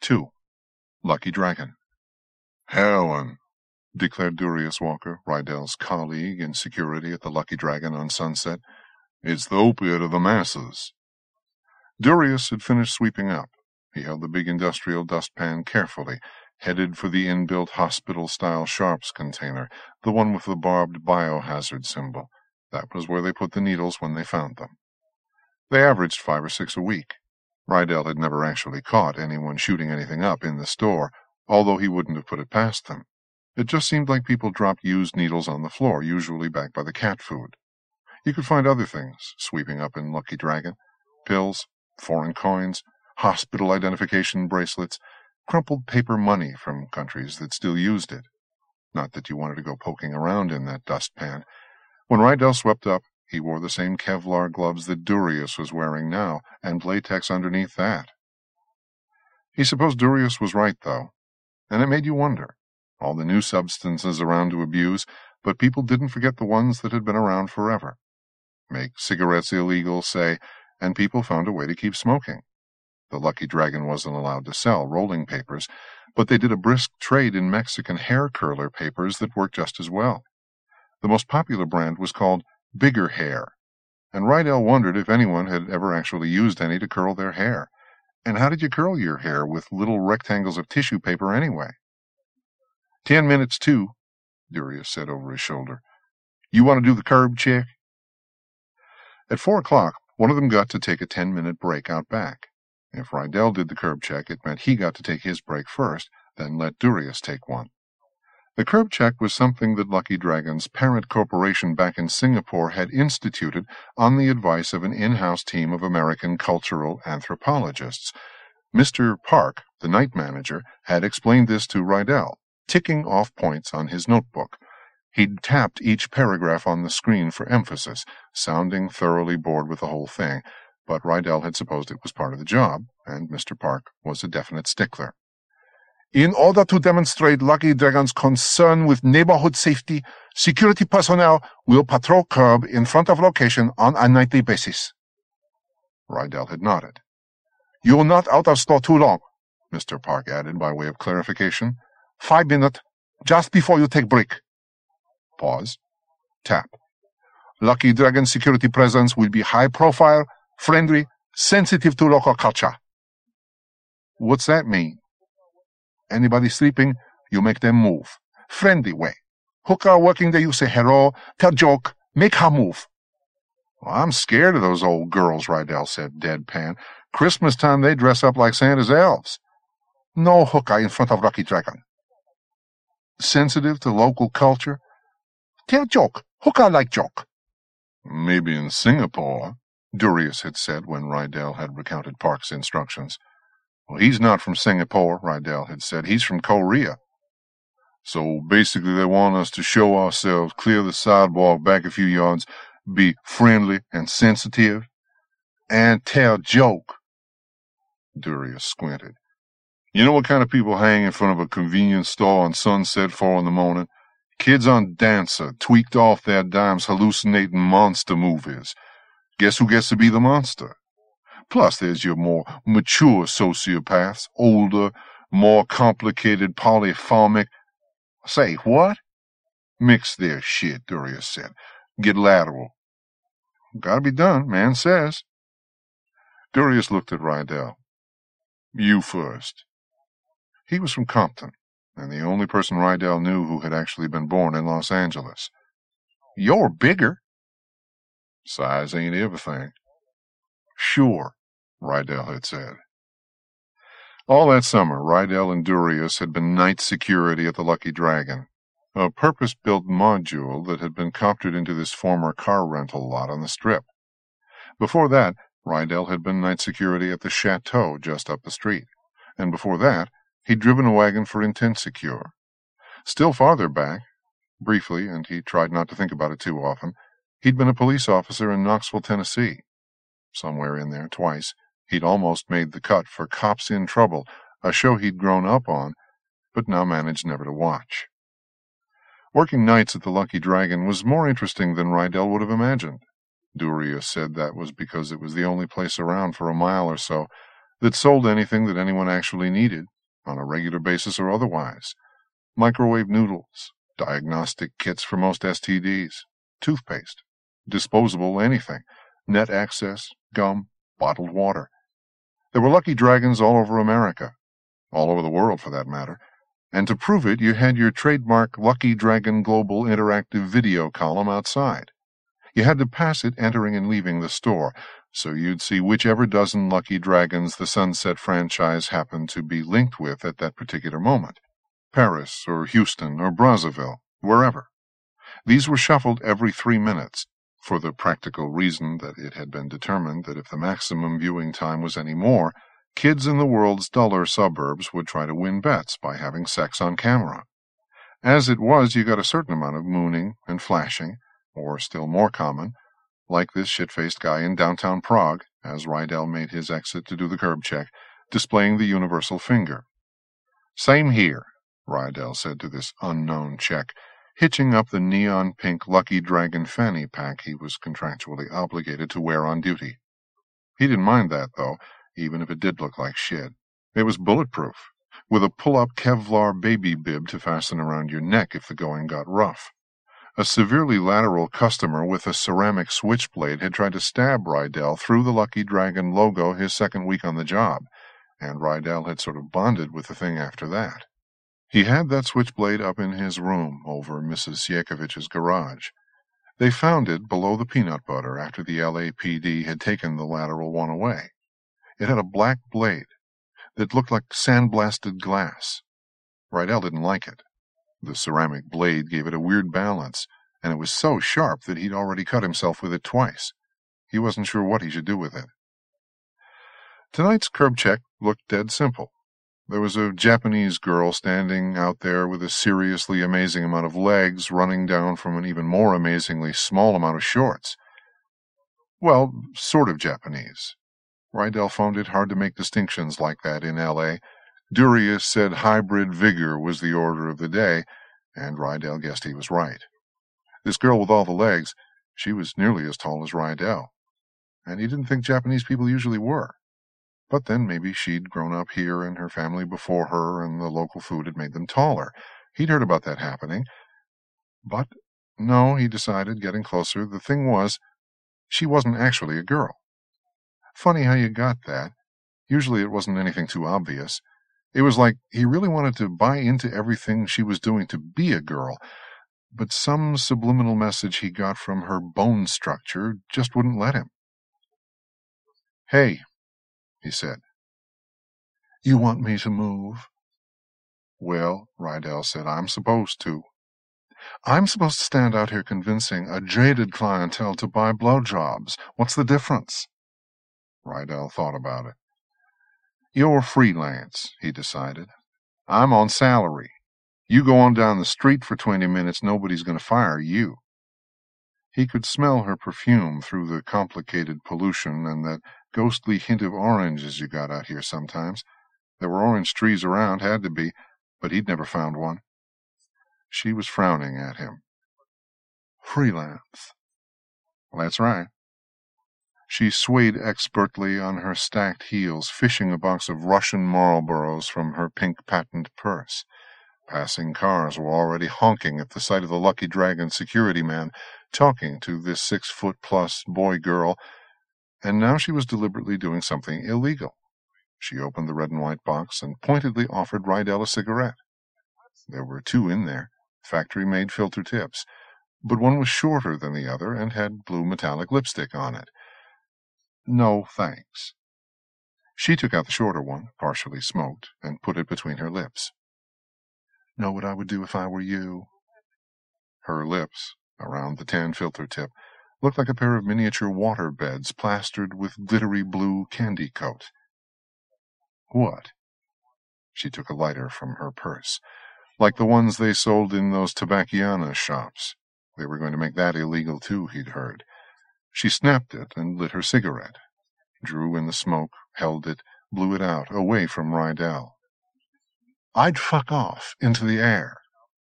2. Lucky Dragon. Heroin, declared Durius Walker, Rydell's colleague in security at the Lucky Dragon on Sunset. It's the opiate of the masses. Durius had finished sweeping up. He held the big industrial dustpan carefully, headed for the inbuilt hospital-style sharps container, the one with the barbed biohazard symbol. That was where they put the needles when they found them. They averaged 5 or 6 a week. Rydell had never actually caught anyone shooting anything up in the store, although he wouldn't have put it past them. It just seemed like people dropped used needles on the floor, usually back by the cat food. You could find other things sweeping up in Lucky Dragon: pills, foreign coins, hospital identification bracelets, crumpled paper money from countries that still used it. Not that you wanted to go poking around in that dustpan. When Rydell swept up, he wore the same Kevlar gloves that Durius was wearing now, and latex underneath that. He supposed Durius was right, though, and it made you wonder. All the new substances around to abuse, but people didn't forget the ones that had been around forever. Make cigarettes illegal, say, and people found a way to keep smoking. The Lucky Dragon wasn't allowed to sell rolling papers, but they did a brisk trade in Mexican hair curler papers that worked just as well. The most popular brand was called Bigger Hair, and Rydell wondered if anyone had ever actually used any to curl their hair. And how did you curl your hair with little rectangles of tissue paper anyway? 10 minutes, too, Durius said over his shoulder. You want to do the curb check? At 4 o'clock, one of them got to take a 10-minute break out back. If Rydell did the curb check, it meant he got to take his break first, then let Durius take one. The curb check was something that Lucky Dragon's parent corporation back in Singapore had instituted on the advice of an in-house team of American cultural anthropologists. Mr. Park, the night manager, had explained this to Rydell, ticking off points on his notebook. He'd tapped each paragraph on the screen for emphasis, sounding thoroughly bored with the whole thing, but Rydell had supposed it was part of the job, and Mr. Park was a definite stickler. In order to demonstrate Lucky Dragon's concern with neighborhood safety, security personnel will patrol curb in front of location on a nightly basis. Rydell had nodded. You're not out of store too long, Mr. Park added by way of clarification. 5 minutes, just before you take break. Pause. Tap. Lucky Dragon security presence will be high profile, friendly, sensitive to local culture. What's that mean? Anybody sleeping, you make them move. Friendly way. Hooker working there, you say hello, tell joke, make her move. Well, I'm scared of those old girls, Rydell said, deadpan. Christmas time they dress up like Santa's elves. No hooker in front of Lucky Dragon. Sensitive to local culture? Tell joke. Hooker like joke. Maybe in Singapore, Durius had said when Rydell had recounted Park's instructions. Well, he's not from Singapore, Rydell had said. He's from Korea. So basically they want us to show ourselves, clear the sidewalk back a few yards, be friendly and sensitive, and tell joke. Durius squinted. You know what kind of people hang in front of a convenience store on Sunset 4 in the morning? Kids on Dancer, tweaked off their dimes hallucinating monster movies. Guess who gets to be the monster? Plus, there's your more mature sociopaths, older, more complicated polyphomic. Say, what? Mix their shit, Durius said. Get lateral. Gotta be done, man says. Durius looked at Rydell. You first. He was from Compton, and the only person Rydell knew who had actually been born in Los Angeles. You're bigger. Size ain't everything. Sure, Rydell had said. All that summer, Rydell and Durius had been night security at the Lucky Dragon, a purpose-built module that had been coptered into this former car rental lot on the Strip. Before that, Rydell had been night security at the Chateau just up the street, and before that, he'd driven a wagon for Intensecure. Still farther back, briefly, and he tried not to think about it too often, he'd been a police officer in Knoxville, Tennessee. Somewhere in there, twice, he'd almost made the cut for Cops in Trouble, a show he'd grown up on, but now managed never to watch. Working nights at the Lucky Dragon was more interesting than Rydell would have imagined. Durius said that was because it was the only place around for a mile or so that sold anything that anyone actually needed, on a regular basis or otherwise. Microwave noodles, diagnostic kits for most STDs, toothpaste, disposable anything, net access, gum, bottled water. There were Lucky Dragons all over America, all over the world for that matter, and to prove it, you had your trademark Lucky Dragon Global interactive video column outside. You had to pass it entering and leaving the store, so you'd see whichever dozen Lucky Dragons the Sunset franchise happened to be linked with at that particular moment. Paris or Houston or Brazzaville, wherever. These were shuffled every 3 minutes, for the practical reason that it had been determined that if the maximum viewing time was any more, kids in the world's duller suburbs would try to win bets by having sex on camera. As it was, you got a certain amount of mooning and flashing, or still more common, like this shit-faced guy in downtown Prague, as Rydell made his exit to do the curb check, displaying the universal finger. "Same here," Rydell said to this unknown Czech, hitching up the neon-pink Lucky Dragon fanny pack he was contractually obligated to wear on duty. He didn't mind that, though, even if it did look like shit. It was bulletproof, with a pull-up Kevlar baby bib to fasten around your neck if the going got rough. A severely lateral customer with a ceramic switchblade had tried to stab Rydell through the Lucky Dragon logo his second week on the job, and Rydell had sort of bonded with the thing after that. He had that switchblade up in his room over Mrs. Siekovich's garage. They found it below the peanut butter after the LAPD had taken the lateral one away. It had a black blade that looked like sandblasted glass. Rydell didn't like it. The ceramic blade gave it a weird balance, and it was so sharp that he'd already cut himself with it twice. He wasn't sure what he should do with it. Tonight's curb check looked dead simple. There was a Japanese girl standing out there with a seriously amazing amount of legs running down from an even more amazingly small amount of shorts. Well, sort of Japanese. Rydell found it hard to make distinctions like that in L.A. Durius said hybrid vigor was the order of the day, and Rydell guessed he was right. This girl with all the legs, she was nearly as tall as Rydell, and he didn't think Japanese people usually were. But then maybe she'd grown up here and her family before her, and the local food had made them taller. He'd heard about that happening. But no, he decided, getting closer, the thing was, she wasn't actually a girl. Funny how you got that. Usually it wasn't anything too obvious. It was like he really wanted to buy into everything she was doing to be a girl, but some subliminal message he got from her bone structure just wouldn't let him. "Hey," he said. "You want me to move?" "Well," Rydell said, "I'm supposed to." "I'm supposed to stand out here convincing a jaded clientele to buy blowjobs. What's the difference?" Rydell thought about it. "You're freelance," he decided. "I'm on salary. You go on down the street for 20 minutes, nobody's going to fire you." He could smell her perfume through the complicated pollution and that ghostly hint of orange as you got out here sometimes. There were orange trees around, had to be, but he'd never found one. She was frowning at him. "Freelance." "Well, that's right." She swayed expertly on her stacked heels, fishing a box of Russian Marlboros from her pink patent purse. Passing cars were already honking at the sight of the Lucky Dragon security man talking to this 6-foot-plus boy-girl, and now she was deliberately doing something illegal. She opened the red and white box and pointedly offered Rydell a cigarette. There were 2 in there, factory-made filter tips, but one was shorter than the other and had blue metallic lipstick on it. "No, thanks." She took out the shorter one, partially smoked, and put it between her lips. "Know what I would do if I were you?" Her lips, around the tan filter tip, looked like a pair of miniature water beds plastered with glittery blue candy coat. "What?" She took a lighter from her purse, like the ones they sold in those Tabacchiana shops. They were going to make that illegal too, he'd heard. She snapped it and lit her cigarette, drew in the smoke, held it, blew it out, away from Rydell. "I'd fuck off, into the air."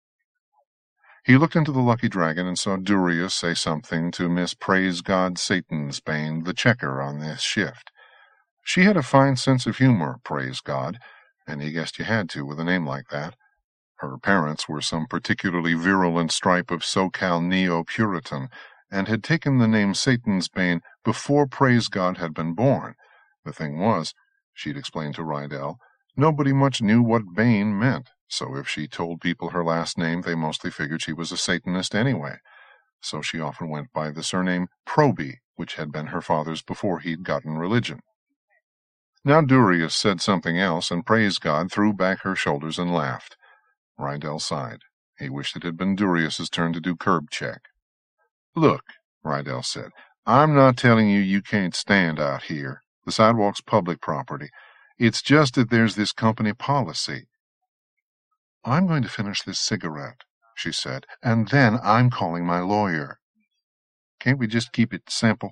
He looked into the Lucky Dragon and saw Durius say something to Miss Praise God Satansbane, the checker on this shift. She had a fine sense of humor, praise God, and he guessed you had to with a name like that. Her parents were some particularly virulent stripe of SoCal neo-Puritan, and had taken the name Satan's Bane before Praise God had been born. The thing was, she'd explained to Rydell, nobody much knew what Bane meant, so if she told people her last name, they mostly figured she was a Satanist anyway. So she often went by the surname Proby, which had been her father's before he'd gotten religion. Now Durius said something else, and Praise God threw back her shoulders and laughed. Rydell sighed. He wished it had been Durius's turn to do curb check. "Look," Rydell said, "I'm not telling you can't stand out here. The sidewalk's public property. It's just that there's this company policy." "I'm going to finish this cigarette," she said, "and then I'm calling my lawyer." "Can't we just keep it simple?"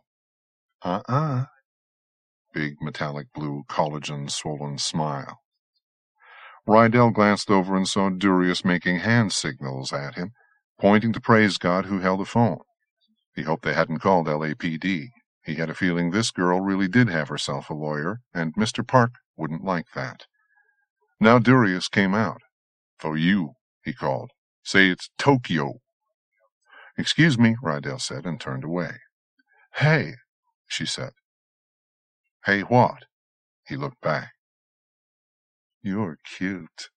Big metallic blue collagen-swollen smile. Rydell glanced over and saw Durius making hand signals at him, pointing to Praise God, who held the phone. He hoped they hadn't called LAPD. He had a feeling this girl really did have herself a lawyer, and Mr. Park wouldn't like that. Now Durius came out. "For you," he called. "Say it's Tokyo." "Excuse me," Rydell said, and turned away. "Hey," she said. "Hey what?" He looked back. "You're cute."